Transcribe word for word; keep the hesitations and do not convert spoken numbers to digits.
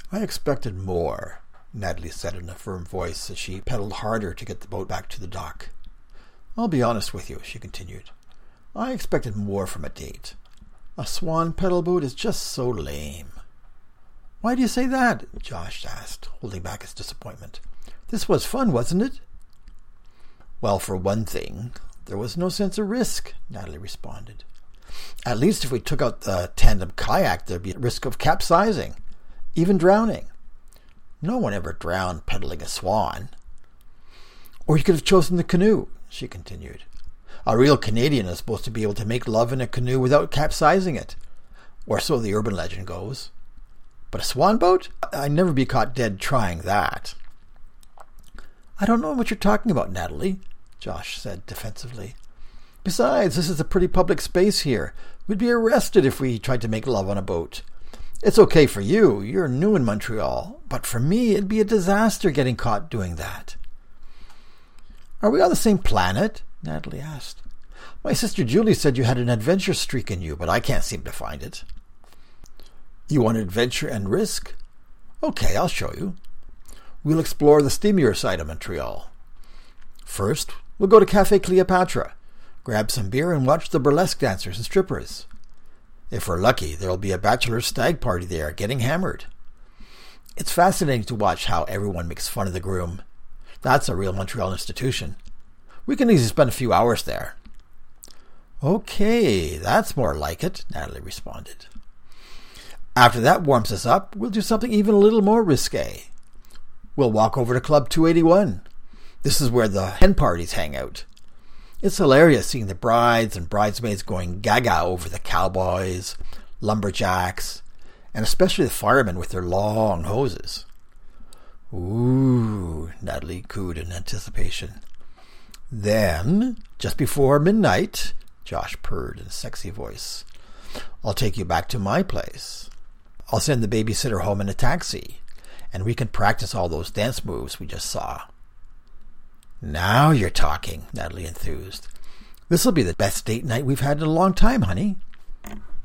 I expected more, Natalie said in a firm voice as she pedaled harder to get the boat back to the dock. I'll be honest with you, she continued. I expected more from a date. A swan pedal boat is just so lame. Why do you say that? Josh asked, holding back his disappointment. This was fun, wasn't it? Well, for one thing, there was no sense of risk, Natalie responded. At least if we took out the tandem kayak, there'd be a risk of capsizing, even drowning. No one ever drowned pedaling a swan. Or you could have chosen the canoe, she continued. A real Canadian is supposed to be able to make love in a canoe without capsizing it, or so the urban legend goes. But a swan boat? I'd never be caught dead trying that. I don't know what you're talking about, Natalie, Josh said defensively. Besides, this is a pretty public space here. We'd be arrested if we tried to make love on a boat. It's okay for you, you're new in Montreal, but for me it'd be a disaster getting caught doing that. Are we on the same planet? Natalie asked. My sister Julie said you had an adventure streak in you, but I can't seem to find it. You want adventure and risk? Okay, I'll show you. We'll explore the steamier side of Montreal. First, we'll go to Café Cleopatra, grab some beer and watch the burlesque dancers and strippers. If we're lucky, there'll be a bachelor stag party there getting hammered. It's fascinating to watch how everyone makes fun of the groom. That's a real Montreal institution. We can easily spend a few hours there. Okay, that's more like it, Natalie responded. After that warms us up, we'll do something even a little more risque. We'll walk over to Club two eighty-one. This is where the hen parties hang out. It's hilarious seeing the brides and bridesmaids going gaga over the cowboys, lumberjacks, and especially the firemen with their long hoses. Ooh, Natalie cooed in anticipation. Then, just before midnight, Josh purred in a sexy voice, I'll take you back to my place. I'll send the babysitter home in a taxi, and we can practice all those dance moves we just saw. Now you're talking, Natalie enthused. This'll be the best date night we've had in a long time, honey.